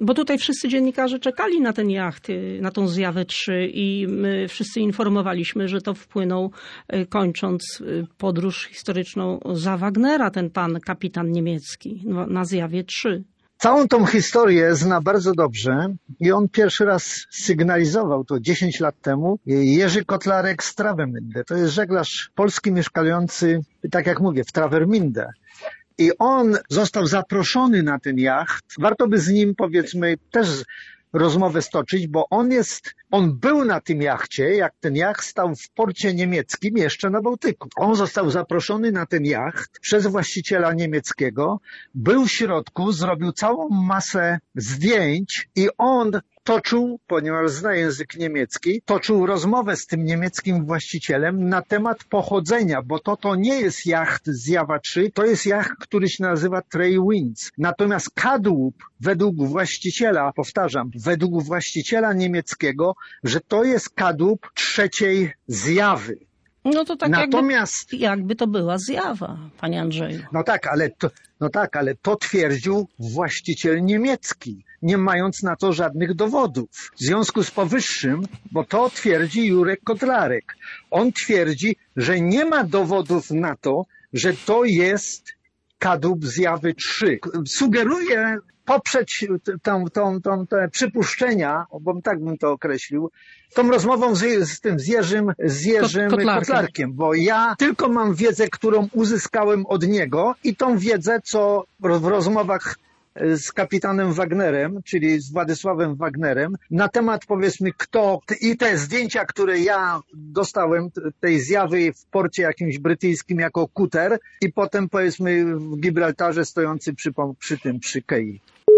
Bo tutaj wszyscy dziennikarze czekali na ten jacht, na tą zjawę 3 i my wszyscy informowaliśmy, że to wpłynął, kończąc podróż historyczną, za Wagnera, ten pan kapitan niemiecki na zjawie 3. Całą tą historię zna bardzo dobrze i on pierwszy raz sygnalizował to 10 lat temu Jerzy Kotlarek z Travemünde. To jest żeglarz polski mieszkający, tak jak mówię, w Travemünde. I on został zaproszony na ten jacht. Warto by z nim, powiedzmy, też rozmowę stoczyć, bo on był na tym jachcie, jak ten jacht stał w porcie niemieckim jeszcze na Bałtyku. On został zaproszony na ten jacht przez właściciela niemieckiego, był w środku, zrobił całą masę zdjęć i on toczył, ponieważ zna język niemiecki, toczył rozmowę z tym niemieckim właścicielem na temat pochodzenia, bo to nie jest jacht Zjawa 3, to jest jacht, który się nazywa Trey Winds. Natomiast kadłub według właściciela, powtarzam, według właściciela niemieckiego, że to jest kadłub trzeciej zjawy. No to tak jakby to była zjawa, panie Andrzeju. No tak, ale to twierdził właściciel niemiecki, nie mając na to żadnych dowodów. W związku z powyższym, bo to twierdzi Jurek Kotlarek, on twierdzi, że nie ma dowodów na to, że to jest kadłub zjawy 3. Sugeruje poprzeć te przypuszczenia, bo tak bym to określił, tą rozmową z Jerzym Kotlarkiem, bo ja tylko mam wiedzę, którą uzyskałem od niego i tą wiedzę, co w rozmowach z kapitanem Wagnerem, czyli z Władysławem Wagnerem, na temat, powiedzmy, i te zdjęcia, które ja dostałem, tej zjawy w porcie jakimś brytyjskim jako kuter i potem, powiedzmy, w Gibraltarze stojący przy Kei.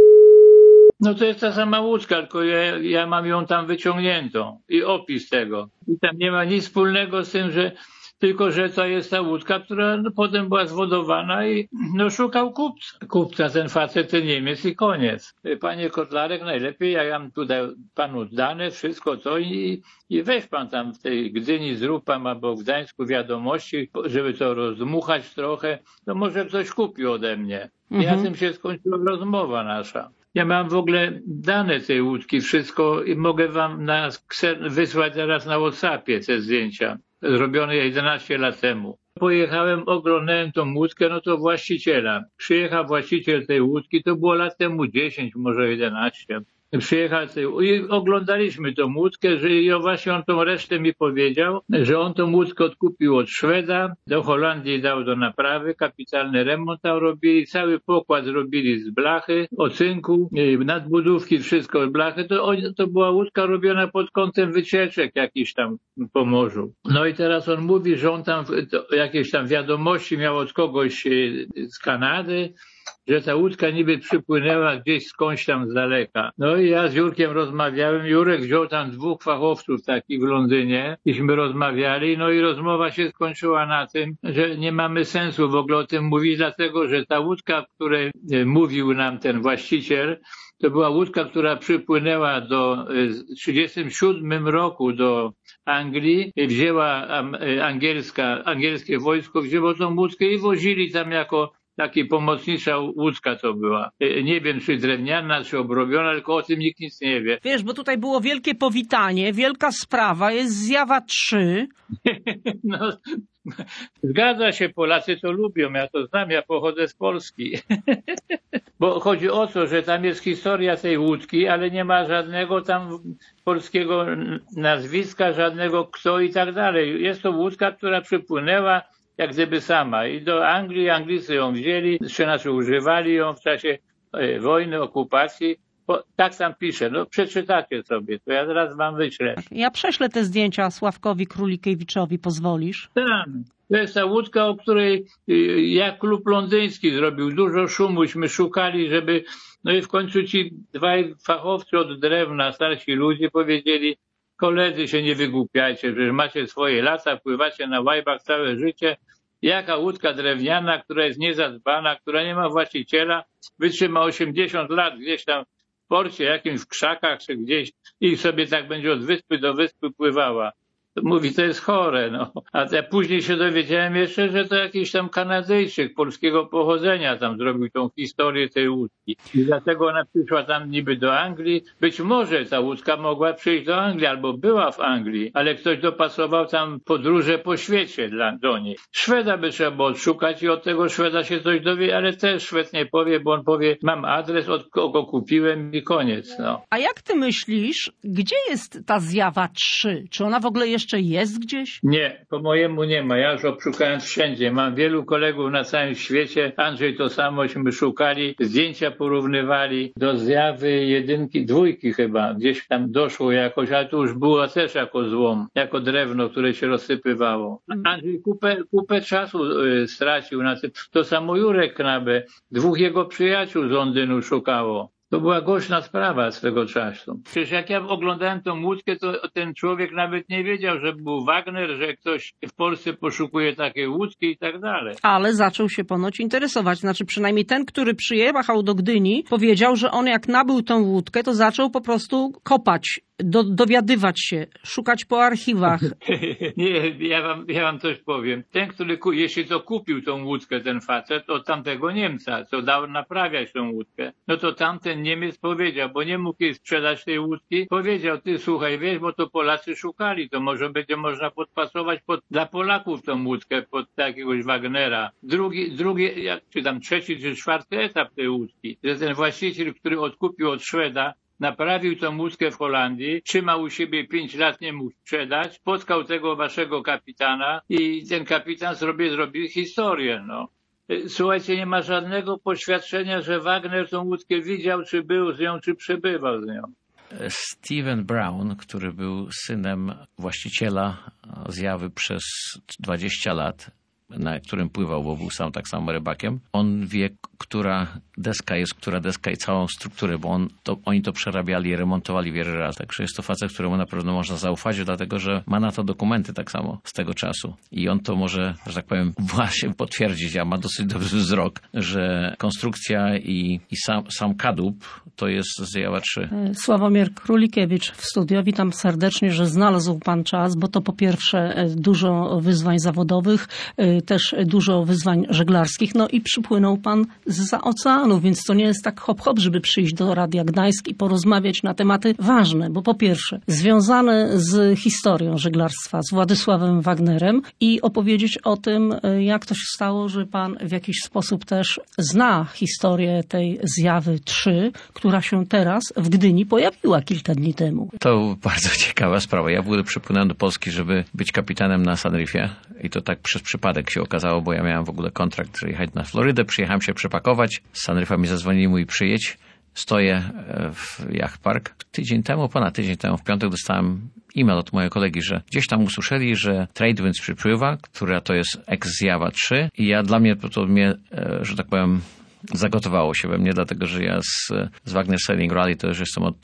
No to jest ta sama łódka, tylko ja mam ją tam wyciągniętą i opis tego. I tam nie ma nic wspólnego z tym, tylko że to jest ta łódka, która potem była zwodowana i szukał kupca ten facet, ten Niemiec i koniec. Panie Kotlarek, najlepiej ja mam tutaj panu dane, wszystko to i weź pan tam w tej Gdyni, zrób pan albo w Gdańsku wiadomości, żeby to rozdmuchać trochę, to może ktoś kupi ode mnie. I na tym się skończyła rozmowa nasza. Ja mam w ogóle dane tej łódki, wszystko i mogę wam wysłać zaraz na WhatsAppie te zdjęcia. Zrobione 11 lat temu. Pojechałem, oglądałem tą łódkę, no to właściciela. Przyjechał właściciel tej łódki, to było lat temu 10, może 11. Przyjechał i oglądaliśmy tą łódkę, że właśnie on tą resztę mi powiedział, że on tą łódkę odkupił od Szweda, do Holandii dał do naprawy, kapitalny remont tam robili, cały pokład zrobili z blachy, ocynku, nadbudówki, wszystko z blachy. To była łódka robiona pod kątem wycieczek jakiś tam po morzu. No i teraz on mówi, że on tam jakieś tam wiadomości miał od kogoś z Kanady, że ta łódka niby przypłynęła gdzieś skądś tam z daleka. No i ja z Jurkiem rozmawiałem, Jurek wziął tam 2 fachowców takich w Londynie, iśmy rozmawiali, no i rozmowa się skończyła na tym, że nie mamy sensu w ogóle o tym mówić, dlatego że ta łódka, o której mówił nam ten właściciel, to była łódka, która przypłynęła w 1937 roku do Anglii, wzięła angielskie wojsko, wzięło tą łódkę i wozili tam jako taka pomocnicza łódka to była. Nie wiem, czy drewniana, czy obrobiona, tylko o tym nikt nic nie wie. Wiesz, bo tutaj było wielkie powitanie, wielka sprawa, jest zjawa 3. No, zgadza się, Polacy to lubią, ja to znam, ja pochodzę z Polski. Bo chodzi o to, że tam jest historia tej łódki, ale nie ma żadnego tam polskiego nazwiska, żadnego kto i tak dalej. Jest to łódka, która przypłynęła jak gdyby sama i do Anglii, Anglicy ją wzięli, znaczy używali ją w czasie wojny, okupacji. Tak tam pisze, no przeczytacie sobie, to ja zaraz wam wyślę. Ja prześlę te zdjęcia Sławkowi Królikiewiczowi, pozwolisz? Tak, to jest ta łódka, o której jak klub londyński zrobił dużo szumuśmy, szukali, żeby, no i w końcu ci 2 fachowcy od drewna, starsi ludzie powiedzieli, koledzy, się nie wygłupiajcie, że macie swoje lata, pływacie na łajbach całe życie. Jaka łódka drewniana, która jest niezadbana, która nie ma właściciela, wytrzyma 80 lat gdzieś tam w porcie, jakimś w krzakach czy gdzieś i sobie tak będzie od wyspy do wyspy pływała. Mówi, to jest chore, no. A ja później się dowiedziałem jeszcze, że to jakiś tam Kanadyjczyk polskiego pochodzenia tam zrobił tą historię tej łódki. I dlatego ona przyszła tam niby do Anglii. Być może ta łódka mogła przyjść do Anglii albo była w Anglii, ale ktoś dopasował tam podróże po świecie do niej. Szweda by trzeba było odszukać i od tego Szweda się coś dowie, ale też Szwed nie powie, bo on powie, mam adres, od kogo kupiłem i koniec, no. A jak ty myślisz, gdzie jest ta zjawa 3? Czy ona w ogóle jeszcze jest gdzieś? Nie, po mojemu nie ma. Ja już obszukałem wszędzie. Mam wielu kolegów na całym świecie. Andrzej to samośmy szukali, zdjęcia porównywali do zjawy 1, 2 chyba. Gdzieś tam doszło jakoś, ale to już było też jako złom, jako drewno, które się rozsypywało. Andrzej kupę czasu stracił na tym. To samo Jurek Knabe, 2 jego przyjaciół z Londynu szukało. To była głośna sprawa swego czasu. Przecież jak ja oglądałem tą łódkę, to ten człowiek nawet nie wiedział, że był Wagner, że ktoś w Polsce poszukuje takiej łódki i tak dalej. Ale zaczął się ponoć interesować. Znaczy przynajmniej ten, który przyjechał do Gdyni, powiedział, że on jak nabył tą łódkę, to zaczął po prostu kopać, dowiadywać się, szukać po archiwach. Nie, ja wam coś powiem. Ten, który, jeśli to kupił tą łódkę, ten facet, od tamtego Niemca, co dał naprawiać tą łódkę, no to tamten Niemiec powiedział, bo nie mógł jej sprzedać tej łódki, powiedział, ty słuchaj, wiesz, bo to Polacy szukali, to może będzie można podpasować dla Polaków tą łódkę pod jakiegoś Wagnera. Drugi, czy tam 3. czy 4. etap tej łódki, że ten właściciel, który odkupił od Szweda, naprawił tą łódkę w Holandii, trzymał u siebie 5 lat, nie mógł sprzedać, spotkał tego waszego kapitana i ten kapitan zrobił historię, no. Słuchajcie, nie ma żadnego poświadczenia, że Wagner tą łódkę widział, czy był z nią, czy przebywał z nią. Steven Brown, który był synem właściciela zjawy przez 20 lat, na którym pływał, bo był sam tak samo rybakiem. On wie, która deska i całą strukturę, bo oni to przerabiali i remontowali wiele razy. Także jest to facet, któremu na pewno można zaufać, dlatego że ma na to dokumenty tak samo z tego czasu. I on to może, że tak powiem, właśnie potwierdzić, a ma dosyć dobry wzrok, że konstrukcja i sam kadłub to jest zjawa 3. Sławomir Królikiewicz w studio. Witam serdecznie, że znalazł pan czas, bo to po pierwsze dużo wyzwań zawodowych, też dużo wyzwań żeglarskich, no i przypłynął pan zza oceanu, więc to nie jest tak hop, żeby przyjść do Radia Gdańsk i porozmawiać na tematy ważne, bo po pierwsze związane z historią żeglarstwa, z Władysławem Wagnerem i opowiedzieć o tym, jak to się stało, że pan w jakiś sposób też zna historię tej zjawy 3, która się teraz w Gdyni pojawiła kilka dni temu. To bardzo ciekawa sprawa. Ja w ogóle przypłynąłem do Polski, żeby być kapitanem na Sunreefie i to tak przez przypadek się okazało, bo ja miałem w ogóle kontrakt, że jechać na Florydę, przyjechałem się przepakować, z Sunreefa mi zadzwonili, mój przyjedź, stoję w Yacht Park. Ponad tydzień temu, w piątek dostałem e-mail od mojego kolegi, że gdzieś tam usłyszeli, że Tradewinds przypływa, która to jest ex-zjawa 3 i dla mnie, że tak powiem, zagotowało się we mnie, dlatego że ja z Wagner Sailing Rally to już jestem od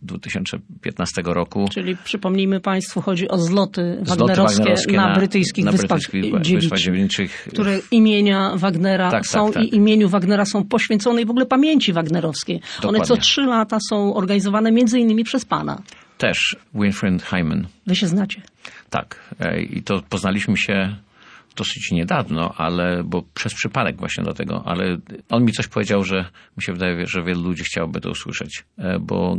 2015 roku. Czyli przypomnijmy państwu, chodzi o zloty wagnerowskie na brytyjskich Wyspach Dziewiczych, które imienia Wagnera są i imieniu Wagnera są poświęcone i w ogóle pamięci wagnerowskiej. Dokładnie. One co 3 lata są organizowane między innymi przez pana. Też Winfried Hyman. Wy się znacie? Tak. I to poznaliśmy się dosyć niedawno, bo przez przypadek właśnie do tego, ale on mi coś powiedział, że mi się wydaje, że wielu ludzi chciałoby to usłyszeć, bo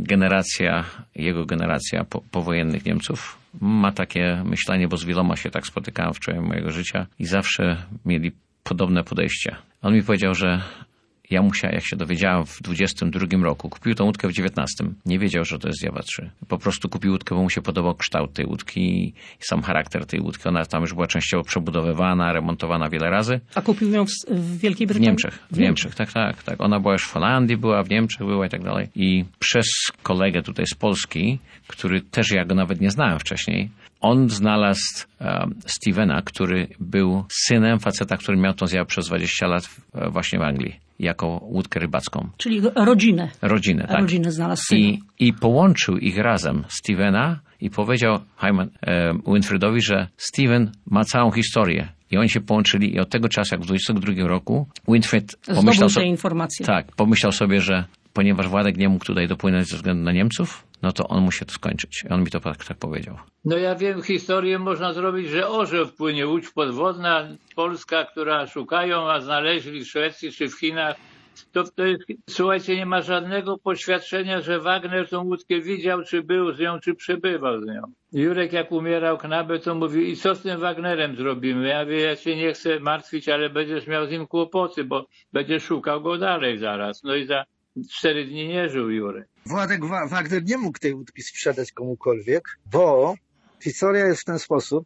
jego generacja powojennych Niemców ma takie myślenie, bo z wieloma się tak spotykałem w czasie mojego życia i zawsze mieli podobne podejście. On mi powiedział, że jak się dowiedziałem w 22 roku, kupił tą łódkę w 19. Nie wiedział, że to jest zjawa 3. Po prostu kupił łódkę, bo mu się podobał kształt tej łódki i sam charakter tej łódki. Ona tam już była częściowo przebudowywana, remontowana wiele razy. A kupił ją w Wielkiej Brytanii? W Niemczech, tak. Ona była już w Holandii, w Niemczech była i tak dalej. I przez kolegę tutaj z Polski, który też ja go nawet nie znałem wcześniej, on znalazł Stevena, który był synem faceta, który miał tą zjawę przez 20 lat właśnie w Anglii, jako łódkę rybacką. Czyli rodzinę. Tak. Rodzinę znalazł syna. I połączył ich razem, Stevena, i powiedział Winfriedowi, że Steven ma całą historię. I oni się połączyli i od tego czasu, jak w 22 roku, Winfried pomyślał sobie, informacje. Tak, pomyślał sobie, że ponieważ Władek nie mógł tutaj dopłynąć ze względu na Niemców, no to on musi to skończyć. I on mi to tak powiedział. No ja wiem, historię można zrobić, że orzeł wpłynie, łódź podwodna, Polska, która szukają, a znaleźli w Szwecji czy w Chinach. To jest, słuchajcie, nie ma żadnego poświadczenia, że Wagner tą łódkę widział, czy był z nią, czy przebywał z nią. Jurek jak umierał Knabę, to mówił, i co z tym Wagnerem zrobimy? Ja mówię, ja cię nie chcę martwić, ale będziesz miał z nim kłopoty, bo będziesz szukał go dalej zaraz. No i za 4 dni nie żył Jurek. Władek Wagner nie mógł tej łódki sprzedać komukolwiek, bo historia jest w ten sposób,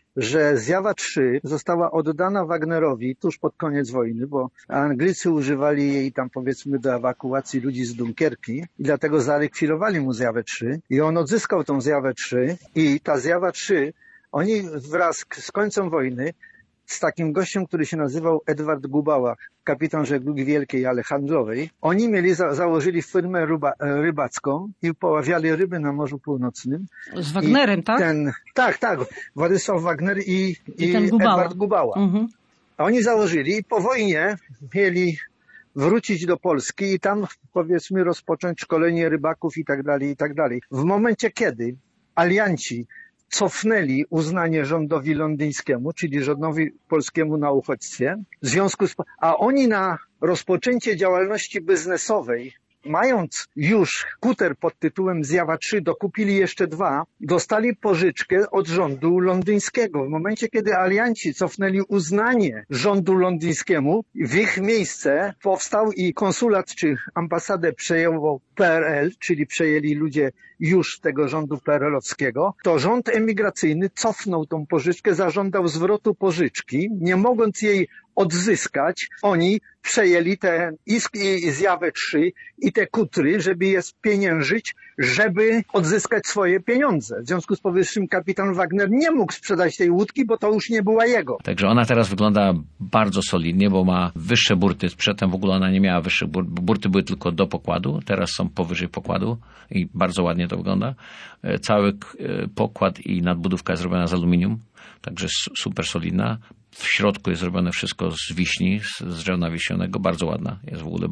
że Zjawa 3 została oddana Wagnerowi tuż pod koniec wojny, bo Anglicy używali jej tam powiedzmy do ewakuacji ludzi z Dunkierki i dlatego zarekwirowali mu Zjawę 3 i on odzyskał tą Zjawę 3 i ta Zjawa 3, oni wraz z końcem wojny z takim gościem, który się nazywał Edward Gubała, kapitan żeglugi wielkiej, ale handlowej. Oni założyli firmę rybacką i poławiali ryby na Morzu Północnym. Z Wagnerem, tak? Tak. Władysław Wagner i ten Gubała. Edward Gubała. Mhm. A oni założyli i po wojnie mieli wrócić do Polski i tam powiedzmy rozpocząć szkolenie rybaków i tak dalej. W momencie, kiedy alianci cofnęli uznanie rządowi londyńskiemu, czyli rządowi polskiemu na uchodźstwie, w związku z... a oni na rozpoczęcie działalności biznesowej, mając już kuter pod tytułem Zjawa 3, dokupili jeszcze 2, dostali pożyczkę od rządu londyńskiego. W momencie, kiedy alianci cofnęli uznanie rządu londyńskiemu, w ich miejsce powstał i konsulat czy ambasadę przejęło PRL, czyli przejęli ludzie już tego rządu PRL-owskiego, to rząd emigracyjny cofnął tą pożyczkę, zażądał zwrotu pożyczki, nie mogąc jej odzyskać, oni przejęli te i Zjawę 3 i te kutry, żeby je spieniężyć, żeby odzyskać swoje pieniądze. W związku z powyższym kapitan Wagner nie mógł sprzedać tej łódki, bo to już nie była jego. Także ona teraz wygląda bardzo solidnie, bo ma wyższe burty. Przedtem w ogóle ona nie miała wyższych burty były tylko do pokładu, teraz są powyżej pokładu i bardzo ładnie to wygląda. Cały pokład i nadbudówka jest zrobiona z aluminium, także super solidna. W środku jest zrobione wszystko z wiśni, z drewna wiśnionego, bardzo ładna. Jest w ogóle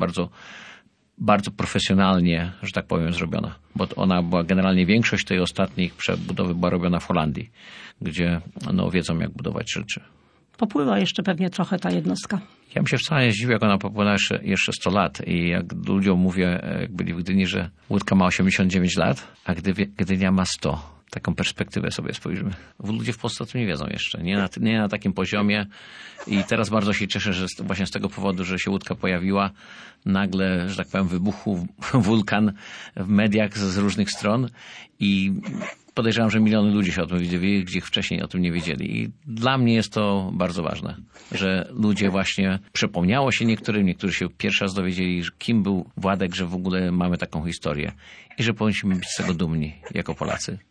bardzo profesjonalnie, że tak powiem, zrobiona. Bo ona była generalnie, większość tej ostatniej przebudowy była robiona w Holandii, gdzie wiedzą jak budować rzeczy. Popływa jeszcze pewnie trochę ta jednostka. Ja bym się wcale nie zdziwił, jak ona popłynęła jeszcze 100 lat. I jak ludziom mówię, jak byli w Gdyni, że łódka ma 89 lat, a Gdynia ma 100. Taką perspektywę sobie spojrzymy. Ludzie w Polsce o tym nie wiedzą jeszcze. Nie na takim poziomie. I teraz bardzo się cieszę, że właśnie z tego powodu, że się łódka pojawiła, nagle, że tak powiem, wybuchł wulkan w mediach z różnych stron i podejrzewam, że miliony ludzi się o tym wiedzieli, gdzie wcześniej o tym nie wiedzieli. I dla mnie jest to bardzo ważne, że ludzie właśnie, przypomniało się niektórzy się pierwszy raz dowiedzieli, kim był Władek, że w ogóle mamy taką historię i że powinniśmy być z tego dumni jako Polacy.